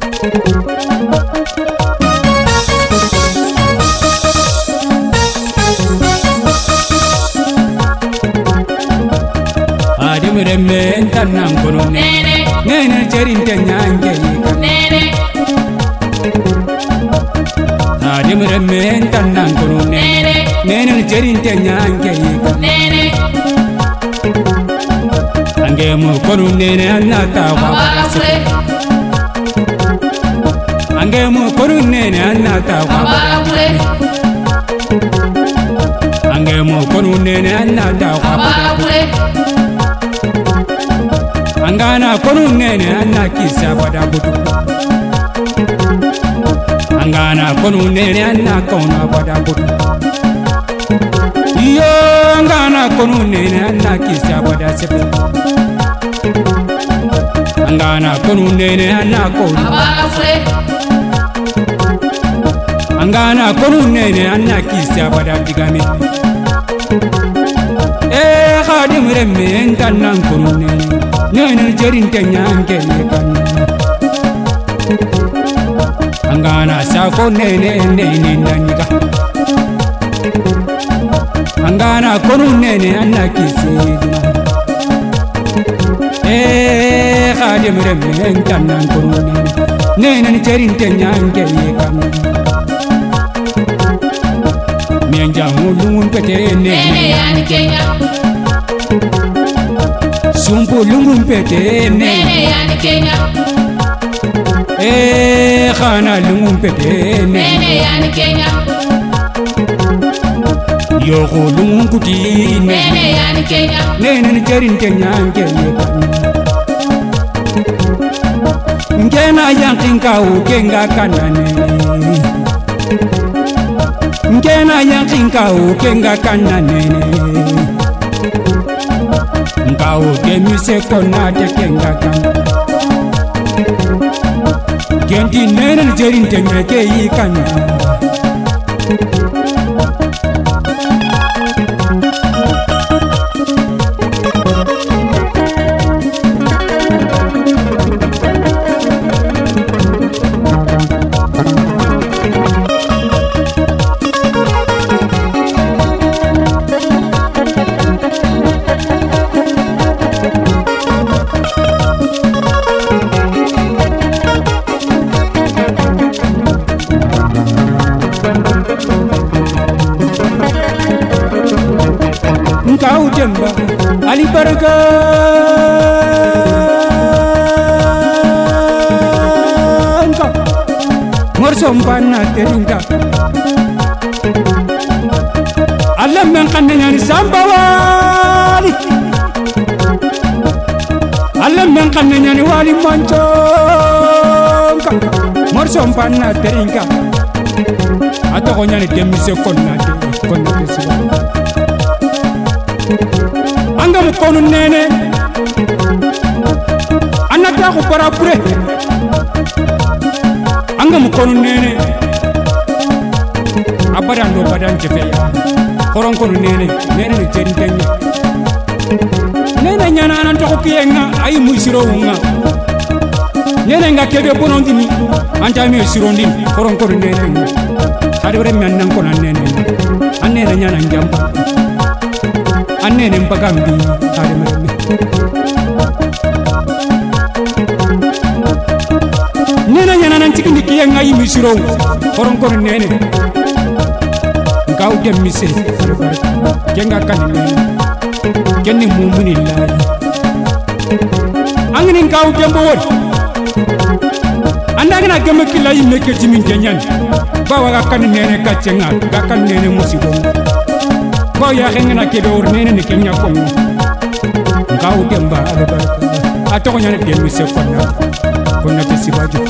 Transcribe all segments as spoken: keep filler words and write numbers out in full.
Adimreme tanam kono nene nene cherinte nyange nene Adimreme tanam kono nene nene cherinte nyange nene Angemo kono nene anata wabase Angemo kono nene anata wabase Angemo kono nene anata wabase Angana kono nene anna kisa bada butu Angana kono nene anna kona bada butu Iyo angana kono nene anna kisa bada sepe Angana kono nene anna kona Angana kono nene anna kisa bada digami Eh khadim remme entannan kono nene nene cherinte nyange kan Angana sako nene nene naniga Angana kono nene anna kisi Eh khadim remme entannan kono nene nene cherinte nyange kan Mianja mulungun pete nene yani Kenya Sumpu lungun pete nene yani Kenya Eh khana lungun pete nene yani Kenya Yoko lungun kuti nene yani Kenya Nene jerin Kenya Kenya Ngena yankin kau kenga kanane Ngena yankin kau kenga kanane Ngao kemi se kona te kenga kan Genti nene jerin tenge ke ikan Kau jemba Ali Baraka Engkau Morsompana teringa Alam yang kanenya ni sambawali Alam yang kanenya ni wali manco Morsompana teringa Atau konya ni demise konna konna kesiwa Anga mukono nene Anata ko para pure Anga mukono nene Abadan do badan jefeya Koron kono nene nene ni jeri tenya Nene nyana nan to ko kiyenga ay musiro nga Nene nga kebe bonondini anta mi sirondi koron kono nene Hadore men nan kono nene Anene nyana njamba Anene mpagambi ademreme Nena nyana nan tikindi kiyenga yi misiro koron kono nene Ngau dem mise kenga kan kenni mumuni la Angini ngau dembo won Anda gana gemme kila yi meke timin kenyan Bawa ga kan nene kachenga ga kan nene musibo Kau ya kengena kebe ornene ni Kenya kongo Ngau demba abaraka Ato konya ne demise konna Konna te sibajo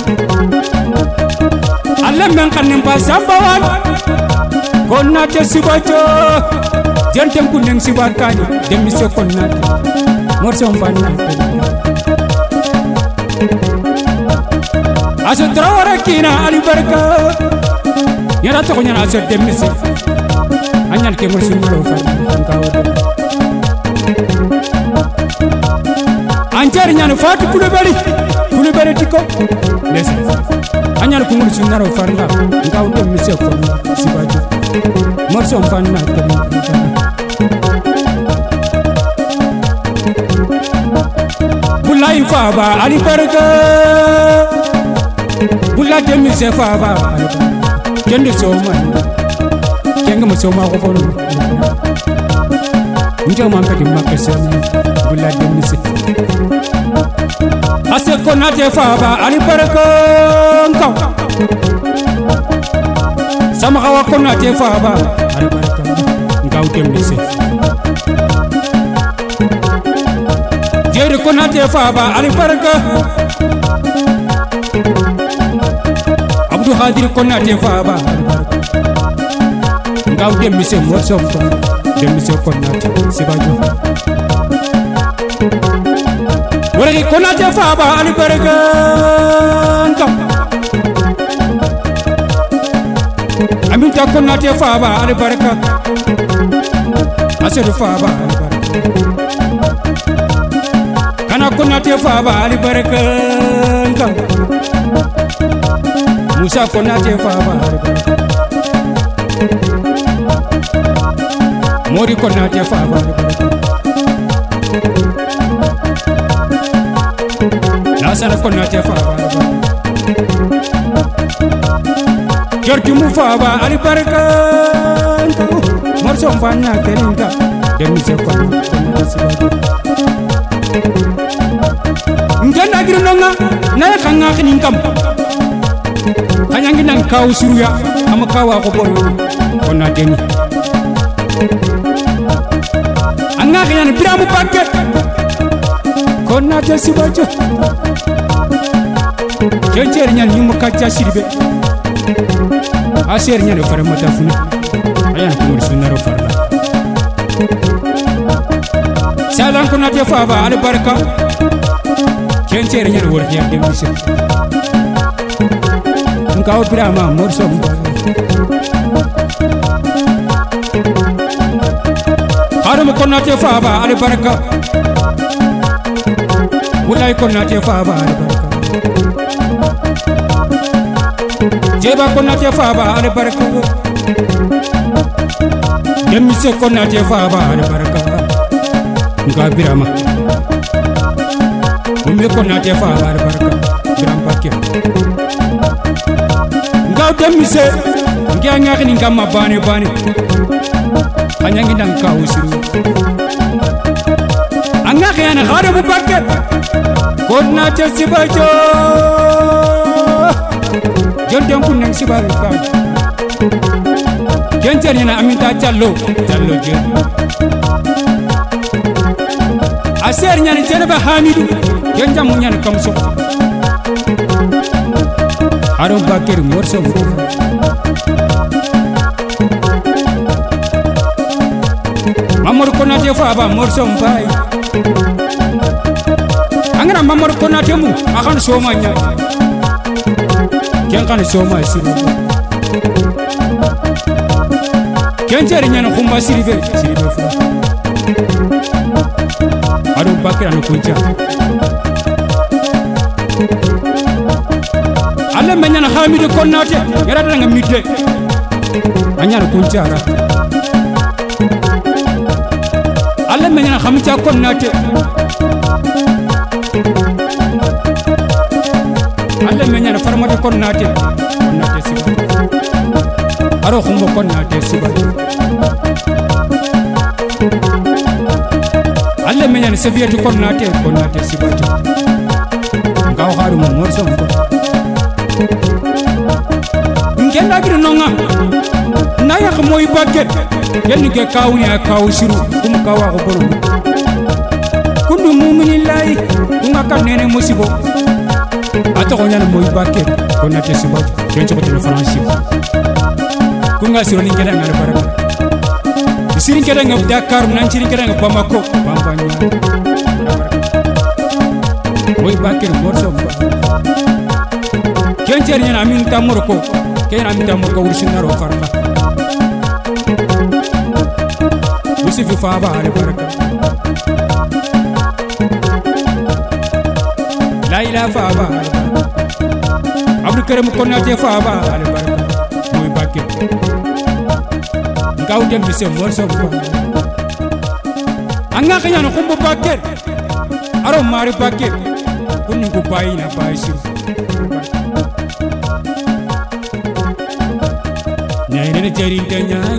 Alam yang kan nempa sambawan Konna te sibajo Jentem kuneng sibakani demise konna Morso mbana Aso trawara kina Ali Baraka Yara to konya aso demise Anyan ke morso mlo fa ngao Anjar nyane fatu kulebali kulebali tiko lesa anyar kumur sunaro farla ngau dem mise ko sibajo morso mpanna tani bulai faba ali barka bulla dem mise faba kende soma kenga mo soma ko bono njo mampe di makase bulla dem mise ase konate faba ali barka ngau sama kawa konate faba ali barka ngau dem mise jere konate faba ali barka abdou hadir konate faba ali barka ngau dem mise morso dem mise konate sibajo Wari konate faba ali barka ngam Aminta konate faba ali barka Asedu faba ali barka Kana konate faba ali barka ngam Musa konate faba ali barka Mori konate faba ali barka Nasana konate faba Jordi mu faba ali barka Morso mfanya telinga Demise konate sibajo Ngenda girinonga Naya kanga kininkam Kanyangi nang kau suruya Ama kawa ko bolu konate ni Anga kanyani biramu paket Konate sibajo Jenjer nyan yumu kacha siribe Aser nyan fara matafuni Ayan kumur sunaro farla Salam konate faba ali barka Jenjer nyan warhiya demise Ngau birama morso Harum konate faba ali barka Ulai konate faba ali barka Jeba konate faba ali barka Demise konate faba ali barka Nga birama Umbe konate faba ali barka Biram pakia Nga demise Nga ngakini nga mabane bane Kanyangi nang kau siru Anga kayana khare bu paket Konate sibajo Jondem pun nang sibaru kan Jenjer yana aminta challo Challo jen Aser nyani jeneba hamidu Jenjam munyan kamso Harum bakir morso Mamor konate faba morso mbai Angana mamor konate mu akan somanya Ken kan soma siru Ken jeri nyana khumba siribe siribe fu Adu bakira no kunja Alle menyana hamidu konate yara danga midde anyana kunja ra Alle menyana khamcha konate Alle menyana farmata konate konate siba Aro khumbo konate siba Alle menyana seviyatu konate konate siba Ngao haru mo morso mbo Ngenda giri nonga Naya kmoy paket Yenni ke kawni a kaw siru kum kawa ko borom Kundu mu'minillahi kunga kan nene musibo Ato ko nyana moy paket konate siba kencho ko tele franchi Kunga siru ni ngeda ngara baraka Sirin keda ngab Dakar nan sirin keda ngab Bamako bambanya Moy paket morso mba Kencher nyana amin tamurko Kena amin tamurko ursinaro farla Usifi faba ali baraka La ilaha faba ali baraka Abdou kerem ko nate faba ale barka moy bakke ngaw dem bi se morso ko anga kanya no kumbu bakke aro mari bakke kunni ko bayina bayisir nene ne jeri tanya